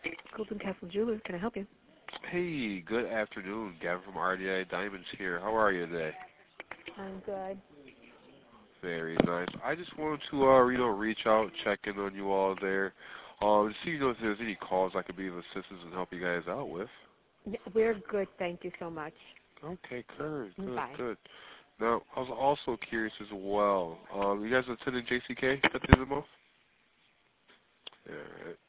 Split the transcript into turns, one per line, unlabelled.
Golden Castle Jewelers, can I help you?
Hey, good afternoon. Gavin from RDI Diamonds here. How are you today?
I'm good.
Very nice. I just wanted to, reach out, check in on you all there, to see if there's any calls I could be of assistance and help you guys out with.
Yeah, we're good, thank you so much.
Okay, good, good,
Bye.
good. Now, I was also curious as well. You guys attended JCK at the end of the month? All right.